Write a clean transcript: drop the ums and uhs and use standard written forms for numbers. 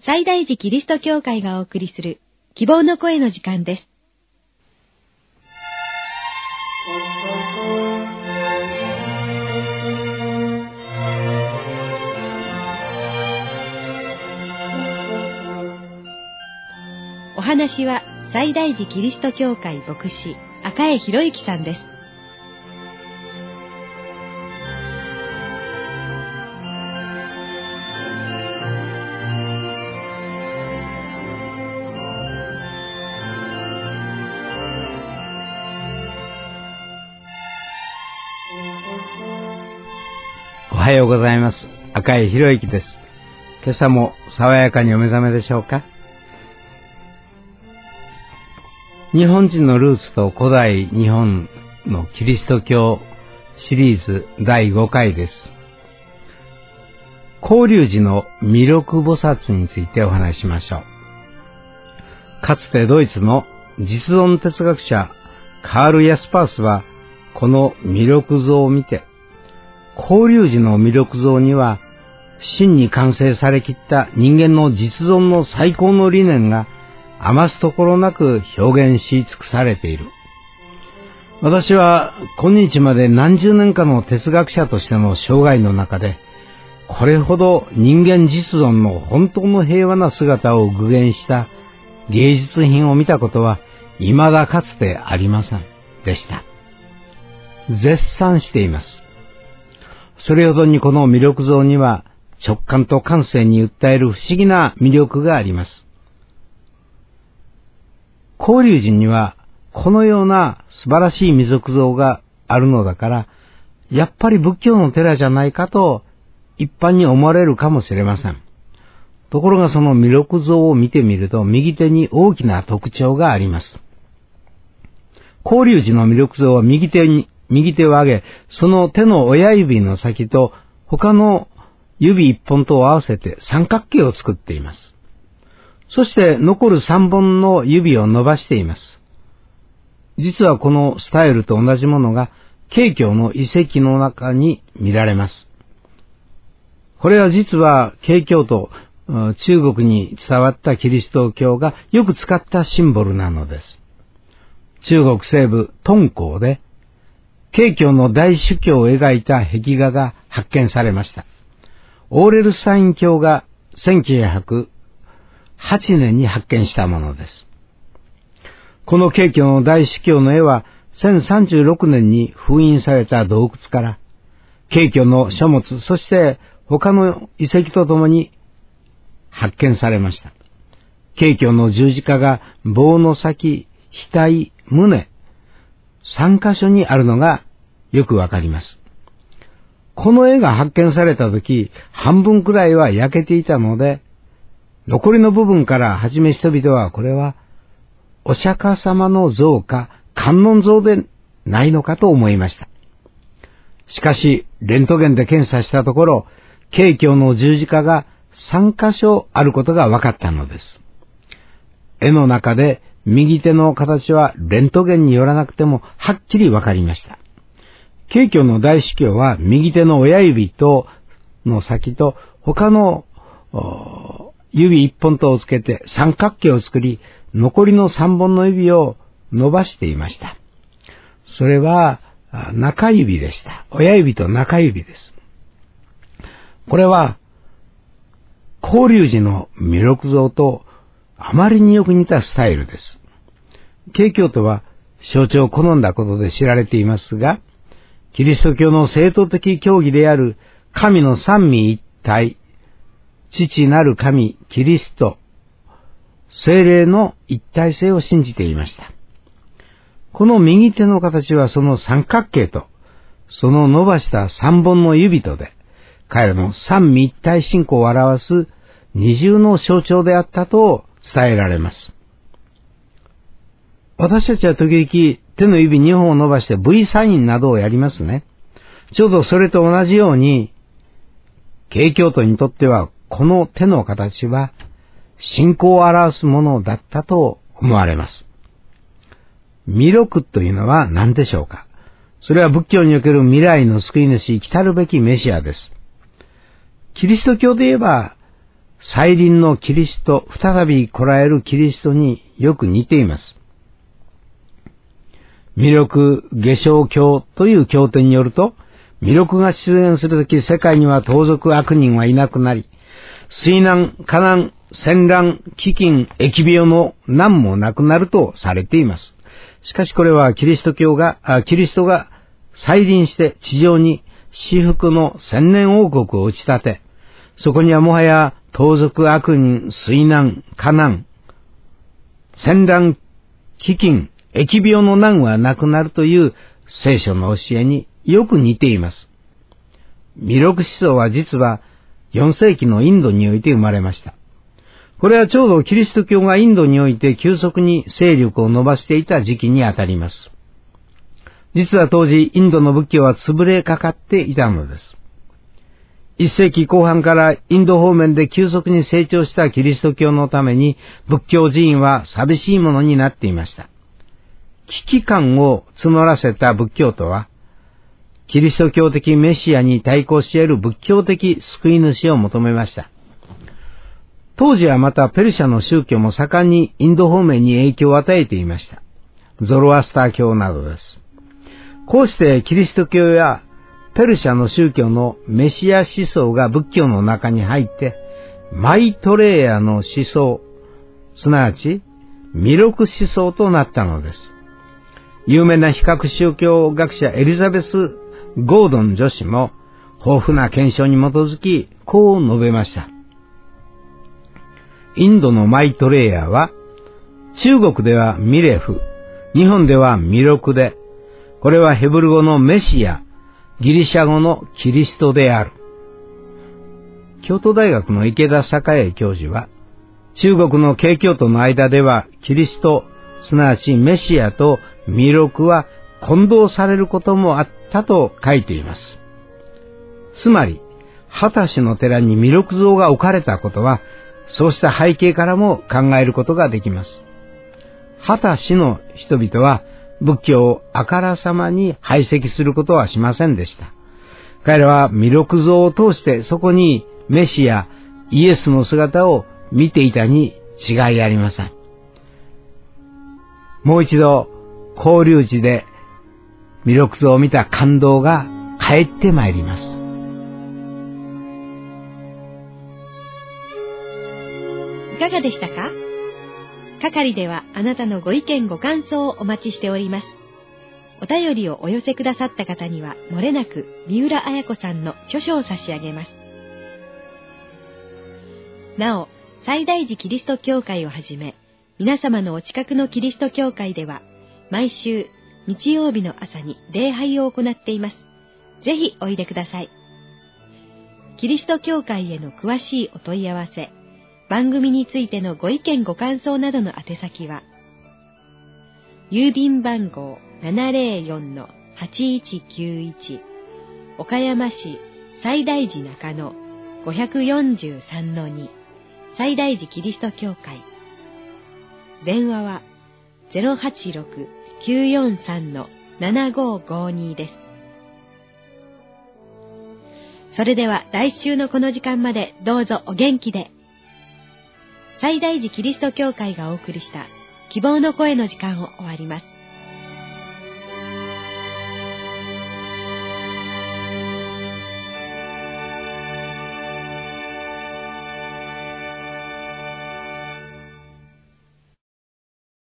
西大寺キリスト教会がお送りする希望の声の時間です。お話は西大寺キリスト教会牧師赤江博之さんです。 おはようございます。赤井博之です。今朝も爽やかにお目覚めでしょうか。日本人のルーツと古代日本のキリスト教シリーズ第5回です。広隆寺の弥勒菩薩についてお話ししましょう。かつてドイツの実存哲学者カール・ヤスパースはこの弥勒像を見て、広隆寺の弥勒像には真に完成されきった人間の実存の最高の理念が余すところなく表現し尽くされている。私は今日まで何十年かの哲学者としての生涯の中で、これほど人間実存の本当の平和な姿を具現した芸術品を見たことは未だかつてありませんでした。絶賛しています。それほどにこの弥勒像には直感と感性に訴える不思議な魅力があります。広隆寺にはこのような素晴らしい弥勒像があるのだから、やっぱり仏教の寺じゃないかと一般に思われるかもしれません。ところがその弥勒像を見てみると右手に大きな特徴があります。広隆寺の弥勒像は右手を上げ、その手の親指の先と他の指一本と合わせて三角形を作っています。そして残る三本の指を伸ばしています。実はこのスタイルと同じものが慶教の遺跡の中に見られます。これは実は慶教と中国に伝わったキリスト教がよく使ったシンボルなのです。中国西部敦煌で慶教の大主教を描いた壁画が発見されました。オーレルスタイン教が1908年に発見したものです。この慶教の大主教の絵は1036年に封印された洞窟から慶教の書物、そして他の遺跡とともに発見されました。慶教の十字架が棒の先、額、胸、3カ所にあるのがよくわかります。この絵が発見されたとき、半分くらいは焼けていたので、残りの部分からはじめ人々はこれはお釈迦様の像か観音像でないのかと思いました。しかし、レントゲンで検査したところ、慶教の十字架が3カ所あることが分かったのです。絵の中で右手の形はレントゲンによらなくてもはっきり分かりました。慶教の大主教は右手の親指との先と他の指一本とをつけて三角形を作り、残りの3本の指を伸ばしていました。それは中指でした。親指と中指です。これは広隆寺の弥勒像とあまりによく似たスタイルです。慶教とは象徴を好んだことで知られていますが、キリスト教の正統的教義である神の三位一体、父なる神、キリスト、聖霊の一体性を信じていました。この右手の形はその三角形と、その伸ばした三本の指とで、彼らの三位一体信仰を表す二重の象徴であったと伝えられます。私たちは時々手の指2本を伸ばして V サインなどをやりますね。ちょうどそれと同じように、慶教徒にとってはこの手の形は信仰を表すものだったと思われます。弥勒というのは何でしょうか。それは仏教における未来の救い主、来たるべきメシアです。キリスト教で言えば、 再臨のキリスト、再び来られるキリストによく似ています。弥勒下生経という経典によると、弥勒が出現するとき、世界には盗賊悪人はいなくなり、水難、火難、戦乱、飢饉、疫病の難もなくなるとされています。しかしこれはキリストが再臨して地上に至福の千年王国を打ち立て、そこにはもはや盗賊悪人、水難、火難、戦乱、飢饉、疫病の難はなくなるという聖書の教えによく似ています。弥勒思想は実は4世紀のインドにおいて生まれました。これはちょうどキリスト教がインドにおいて急速に勢力を伸ばしていた時期にあたります。実は当時インドの仏教は潰れかかっていたのです。1世紀後半からインド方面で急速に成長したキリスト教のために仏教寺院は寂しいものになっていました。危機感を募らせた仏教徒は、キリスト教的メシアに対抗し得る仏教的救い主を求めました。当時はまたペルシャの宗教も盛んにインド方面に影響を与えていました。ゾロアスター教などです。こうしてキリスト教やペルシャの宗教のメシア思想が仏教の中に入って、マイトレイヤの思想、すなわち弥勒思想となったのです。有名な比較宗教学者エリザベス・ゴードン女史も豊富な検証に基づきこう述べました。インドのマイトレイヤは中国ではミレフ、日本では弥勒で、これはヘブル語のメシア、ギリシャ語のキリストである。京都大学の池田栄教授は、中国の景教徒の間ではキリスト、すなわちメシアと弥勒は混同されることもあったと書いています。つまり、秦氏の寺に弥勒像が置かれたことは、そうした背景からも考えることができます。秦氏の人々は仏教をあからさまに排斥することはしませんでした。彼らは弥勒像を通してそこにメシア、イエスの姿を見ていたに違いありません。もう一度、交流寺で弥勒像を見た感動が帰ってまいります。 いかがでしたか？係ではあなたのご意見ご感想をお待ちしております。お便りをお寄せくださった方にはもれなく三浦綾子さんの著書を差し上げます。なお、西大寺キリスト教会をはじめ、皆様のお近くのキリスト教会では、毎週日曜日の朝に礼拝を行っています。ぜひおいでください。キリスト教会への詳しいお問い合わせ、番組についてのご意見ご感想などの宛先は、郵便番号 704-8191 岡山市西大寺中野 543-2 西大寺キリスト教会。電話は 086-943-7552 です。それでは来週のこの時間までどうぞお元気で。西大寺キリスト教会がお送りした希望の声の時間を終わります。